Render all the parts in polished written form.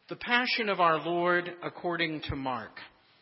The Passion of our Lord according to Mark.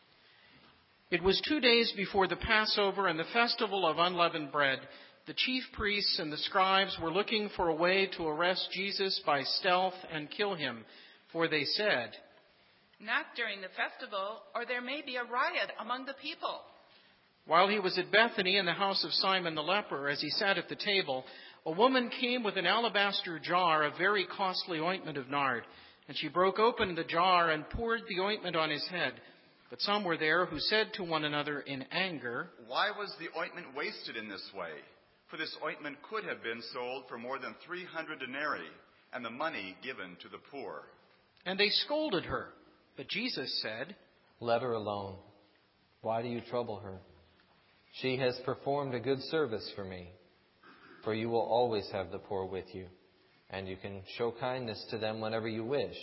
It was 2 days before the Passover and the festival of unleavened bread. The chief priests and the scribes were looking for a way to arrest Jesus by stealth and kill him, for they said, "Not during the festival, or there may be a riot among the people." While he was at Bethany in the house of Simon the leper, as he sat at the table, a woman came with an alabaster jar of very costly ointment of nard. And she broke open the jar and poured the ointment on his head. But some were there who said to one another in anger, "Why was the ointment wasted in this way? For this ointment could have been sold for more than 300 denarii, and the money given to the poor." And they scolded her. But Jesus said, "Let her alone. Why do you trouble her? She has performed a good service for me. For you will always have the poor with you, and you can show kindness to them whenever you wish,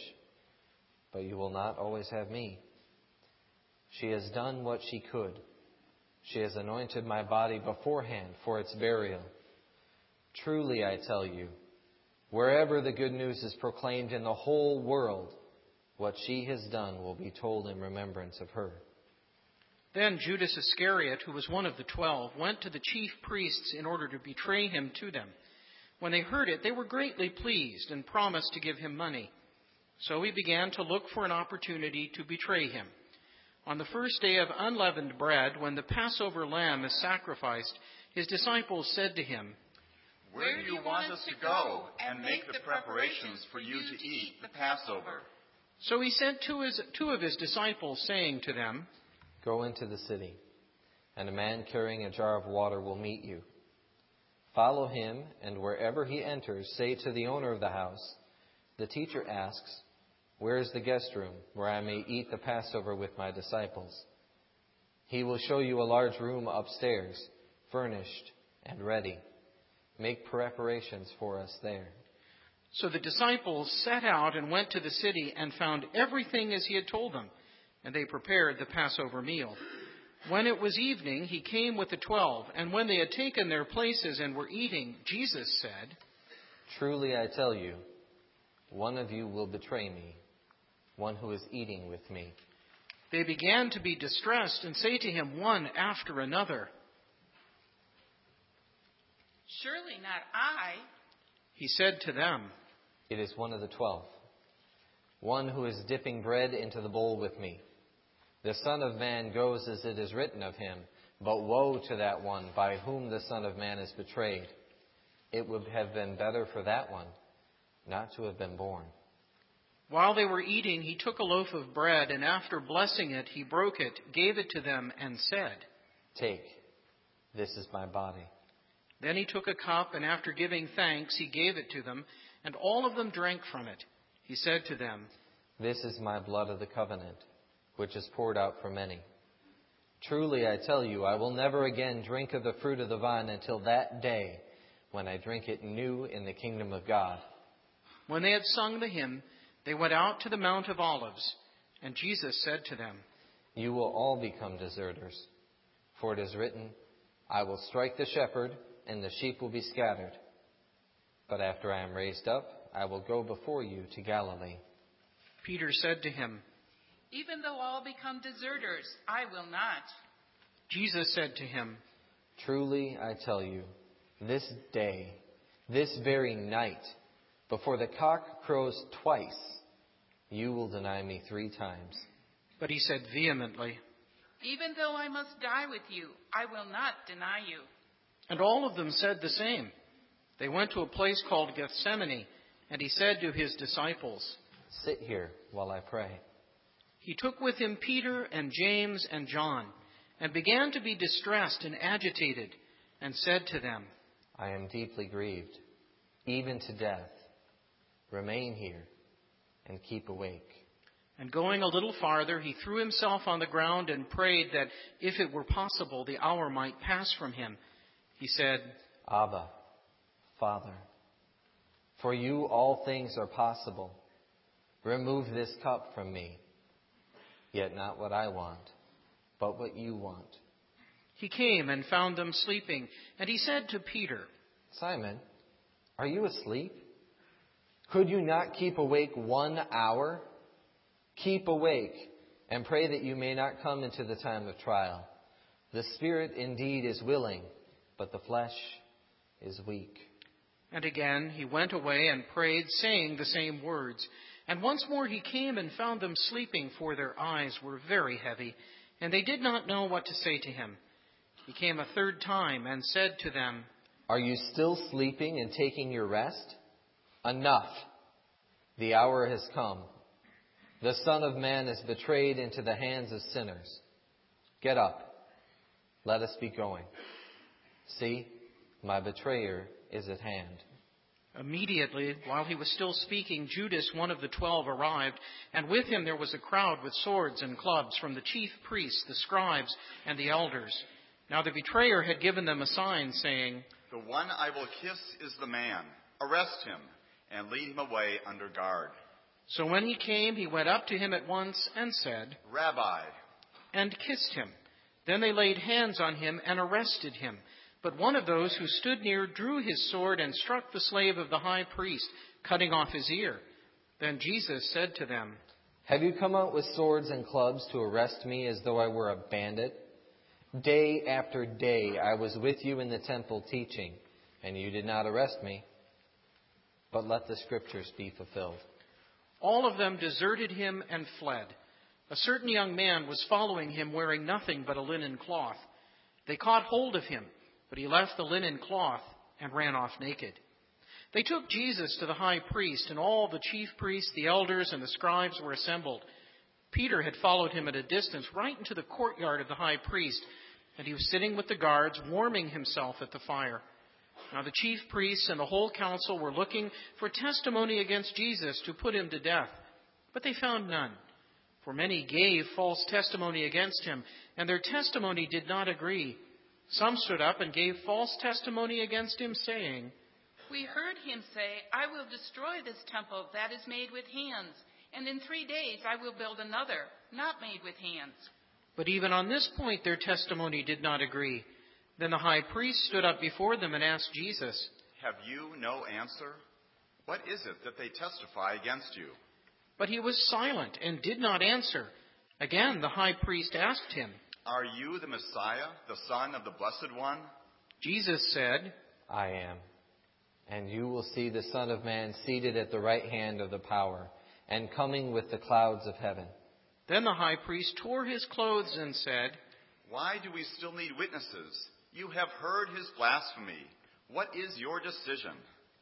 but you will not always have me. She has done what she could. She has anointed my body beforehand for its burial. Truly, I tell you, wherever the good news is proclaimed in the whole world, what she has done will be told in remembrance of her." Then Judas Iscariot, who was one of the 12, went to the chief priests in order to betray him to them. When they heard it, they were greatly pleased and promised to give him money. So he began to look for an opportunity to betray him. On the first day of unleavened bread, when the Passover lamb is sacrificed, his disciples said to him, "Where do you want us to go and make the preparations for you to eat the Passover?" So he sent two of his disciples, saying to them, "Go into the city, and a man carrying a jar of water will meet you. Follow him, and wherever he enters, say to the owner of the house, 'The teacher asks, where is the guest room where I may eat the Passover with my disciples?' He will show you a large room upstairs, furnished and ready. Make preparations for us there." So the disciples set out and went to the city and found everything as he had told them, and they prepared the Passover meal. When it was evening, he came with the 12, and when they had taken their places and were eating, Jesus said, "Truly I tell you, one of you will betray me, one who is eating with me." They began to be distressed and say to him one after another, "Surely not I." He said to them, "It is one of the 12, one who is dipping bread into the bowl with me. The Son of Man goes as it is written of him, but woe to that one by whom the Son of Man is betrayed. It would have been better for that one not to have been born." While they were eating, he took a loaf of bread, and after blessing it, he broke it, gave it to them, and said, "Take, this is my body." Then he took a cup, and after giving thanks, he gave it to them, and all of them drank from it. He said to them, "This is my blood of the covenant, which is poured out for many. Truly I tell you, I will never again drink of the fruit of the vine until that day when I drink it new in the kingdom of God." When they had sung the hymn, they went out to the Mount of Olives, and Jesus said to them, "You will all become deserters, for it is written, 'I will strike the shepherd, and the sheep will be scattered.' But after I am raised up, I will go before you to Galilee." Peter said to him, "Even though all become deserters, I will not." Jesus said to him, "Truly I tell you, this day, this very night, before the cock crows twice, you will deny me 3 times. But he said vehemently, "Even though I must die with you, I will not deny you." And all of them said the same. They went to a place called Gethsemane, and he said to his disciples, "Sit here while I pray." He took with him Peter and James and John, and began to be distressed and agitated, and said to them, "I am deeply grieved, even to death. Remain here and keep awake." And going a little farther, he threw himself on the ground and prayed that, if it were possible, the hour might pass from him. He said, "Abba, Father, for you all things are possible. Remove this cup from me. Yet not what I want, but what you want." He came and found them sleeping, and he said to Peter, "Simon, are you asleep? Could you not keep awake 1 hour? Keep awake and pray that you may not come into the time of trial. The spirit indeed is willing, but the flesh is weak." And again he went away and prayed, saying the same words. And once more he came and found them sleeping, for their eyes were very heavy, and they did not know what to say to him. He came a third time and said to them, "Are you still sleeping and taking your rest? Enough! The hour has come. The Son of Man is betrayed into the hands of sinners. Get up. Let us be going. See, my betrayer is at hand." Immediately, while he was still speaking, Judas, one of the 12, arrived, and with him there was a crowd with swords and clubs from the chief priests, the scribes, and the elders. Now the betrayer had given them a sign, saying, "The one I will kiss is the man. Arrest him and lead him away under guard." So when he came, he went up to him at once and said, "Rabbi," and kissed him. Then they laid hands on him and arrested him. But one of those who stood near drew his sword and struck the slave of the high priest, cutting off his ear. Then Jesus said to them, "Have you come out with swords and clubs to arrest me as though I were a bandit? Day after day I was with you in the temple teaching, and you did not arrest me. But let the scriptures be fulfilled." All of them deserted him and fled. A certain young man was following him, wearing nothing but a linen cloth. They caught hold of him, but he left the linen cloth and ran off naked. They took Jesus to the high priest, and all the chief priests, the elders, and the scribes were assembled. Peter had followed him at a distance right into the courtyard of the high priest, and he was sitting with the guards, warming himself at the fire. Now the chief priests and the whole council were looking for testimony against Jesus to put him to death, but they found none. For many gave false testimony against him, and their testimony did not agree. Some stood up and gave false testimony against him, saying, "We heard him say, 'I will destroy this temple that is made with hands, and in 3 days I will build another, not made with hands.'" But even on this point their testimony did not agree. Then the high priest stood up before them and asked Jesus, "Have you no answer? What is it that they testify against you?" But he was silent and did not answer. Again the high priest asked him, "Are you the Messiah, the Son of the Blessed One?" Jesus said, "I am. And you will see the Son of Man seated at the right hand of the power, and coming with the clouds of heaven." Then the high priest tore his clothes and said, "Why do we still need witnesses? You have heard his blasphemy. What is your decision?"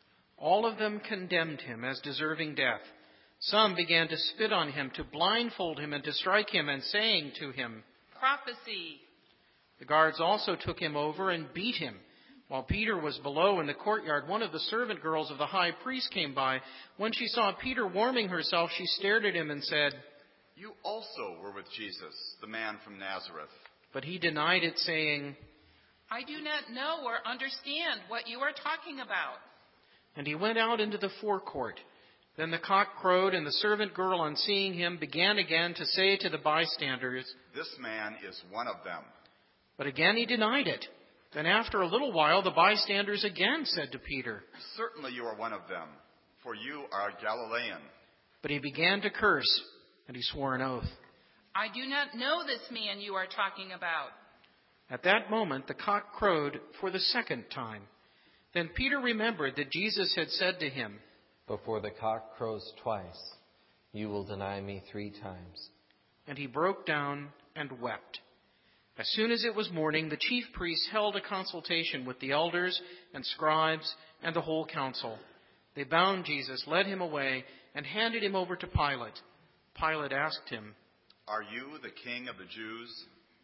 All of them condemned him as deserving death. Some began to spit on him, to blindfold him, and to strike him, and saying to him, "Prophecy." The guards also took him over and beat him. While Peter was below in the courtyard, one of the servant girls of the high priest came by. When she saw Peter warming herself, she stared at him and said, "You also were with Jesus, the man from Nazareth." But he denied it, saying, "I do not know or understand what you are talking about." And he went out into the forecourt. Then the cock crowed, and the servant girl, on seeing him, began again to say to the bystanders, "This man is one of them." But again he denied it. Then after a little while, the bystanders again said to Peter, "Certainly you are one of them, for you are a Galilean." But he began to curse, and he swore an oath. "I do not know this man you are talking about." At that moment the cock crowed for the second time. Then Peter remembered that Jesus had said to him, "Before the cock crows twice, you will deny me 3 times. And he broke down and wept. As soon as it was morning, the chief priests held a consultation with the elders and scribes and the whole council. They bound Jesus, led him away, and handed him over to Pilate. Pilate asked him, "Are you the king of the Jews?"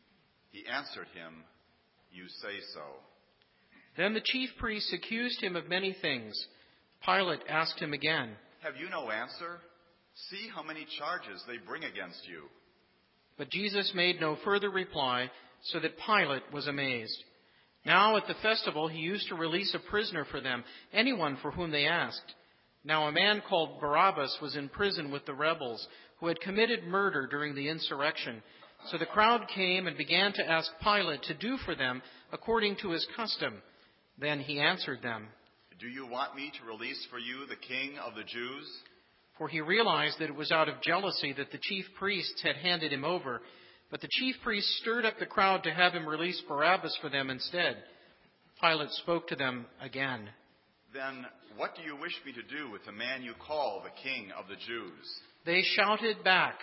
He answered him, "You say so." Then the chief priests accused him of many things. Pilate asked him again, "Have you no answer? See how many charges they bring against you." But Jesus made no further reply, so that Pilate was amazed. Now at the festival he used to release a prisoner for them, anyone for whom they asked. Now a man called Barabbas was in prison with the rebels, who had committed murder during the insurrection. So the crowd came and began to ask Pilate to do for them according to his custom. Then he answered them, "Do you want me to release for you the king of the Jews?" for he realized that it was out of jealousy that the chief priests had handed him over. But the chief priests stirred up the crowd to have him release Barabbas for them instead. Pilate spoke to them again. Then what do you wish me to do with the man you call the King of the Jews? They shouted back.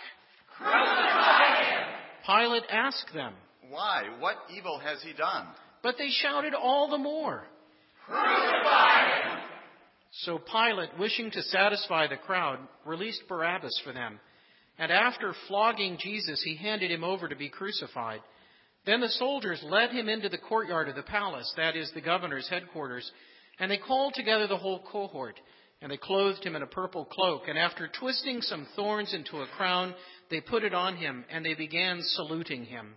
Crucify him! Pilate asked them. Why? What evil has he done? But they shouted all the more. Crucify him! So Pilate, wishing to satisfy the crowd, released Barabbas for them. And after flogging Jesus, he handed him over to be crucified. Then the soldiers led him into the courtyard of the palace, that is, the governor's headquarters, and they called together the whole cohort. And they clothed him in a purple cloak, and after twisting some thorns into a crown, they put it on him, and they began saluting him.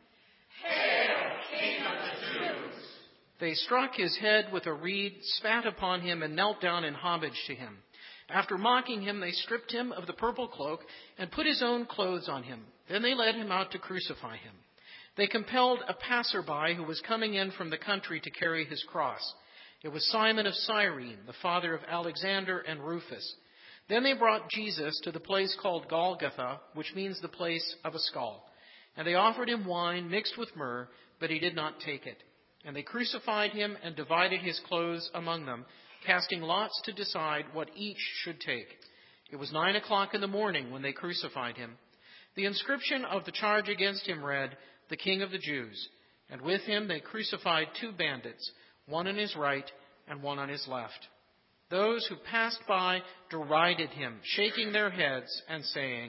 Hail, King of the Jews! They struck his head with a reed, spat upon him, and knelt down in homage to him. After mocking him, they stripped him of the purple cloak and put his own clothes on him. Then they led him out to crucify him. They compelled a passerby who was coming in from the country to carry his cross. It was Simon of Cyrene, the father of Alexander and Rufus. Then they brought Jesus to the place called Golgotha, which means the place of a skull. And they offered him wine mixed with myrrh, but he did not take it. And they crucified him and divided his clothes among them, casting lots to decide what each should take. It was 9 o'clock in the morning when they crucified him. The inscription of the charge against him read, "The King of the Jews." And with him they crucified 2 bandits, one on his right and one on his left. Those who passed by derided him, shaking their heads and saying,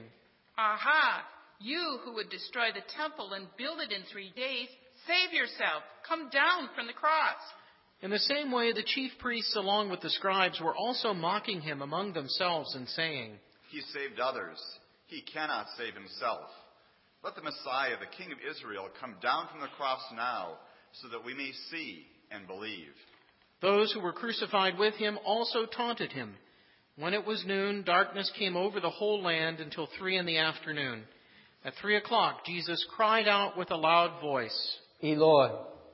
Aha! You who would destroy the temple and build it in 3 days, save yourself. Come down from the cross. In the same way, the chief priests, along with the scribes, were also mocking him among themselves and saying, He saved others. He cannot save himself. Let the Messiah, the King of Israel, come down from the cross now, so that we may see and believe. Those who were crucified with him also taunted him. When it was noon, darkness came over the whole land until 3 p.m. At 3 o'clock, Jesus cried out with a loud voice, Eloi,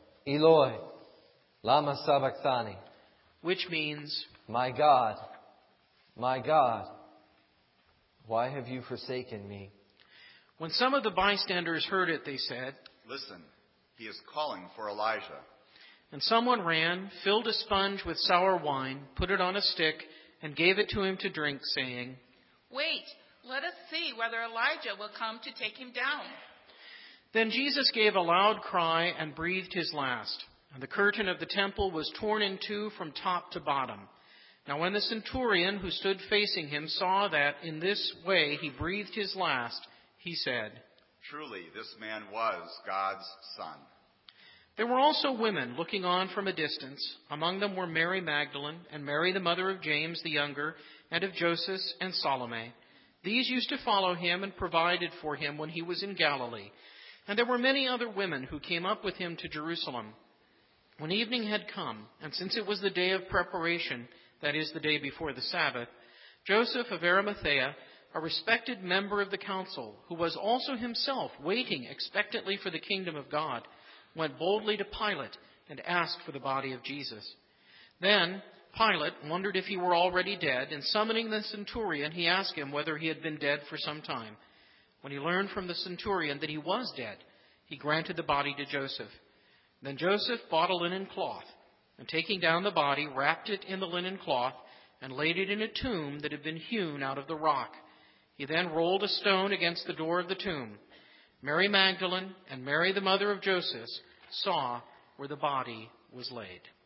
Eloi, lama sabachthani, which means, my God, why have you forsaken me? When some of the bystanders heard it, they said, Listen, he is calling for Elijah. And someone ran, filled a sponge with sour wine, put it on a stick, and gave it to him to drink, saying, Wait, let us see whether Elijah will come to take him down. Then Jesus gave a loud cry and breathed his last. And the curtain of the temple was torn in two from top to bottom. Now when the centurion who stood facing him saw that in this way he breathed his last, he said, Truly, this man was God's Son. There were also women looking on from a distance. Among them were Mary Magdalene and Mary the mother of James the younger and of Joseph and Salome. These used to follow him and provided for him when he was in Galilee. And there were many other women who came up with him to Jerusalem. When evening had come, and since it was the day of preparation, that is, the day before the Sabbath, Joseph of Arimathea, a respected member of the council, who was also himself waiting expectantly for the kingdom of God, went boldly to Pilate and asked for the body of Jesus. Then Pilate wondered if he were already dead, and summoning the centurion, he asked him whether he had been dead for some time. When he learned from the centurion that he was dead, he granted the body to Joseph. Then Joseph bought a linen cloth, and taking down the body, wrapped it in the linen cloth, and laid it in a tomb that had been hewn out of the rock. He then rolled a stone against the door of the tomb. Mary Magdalene and Mary the mother of Joseph saw where the body was laid.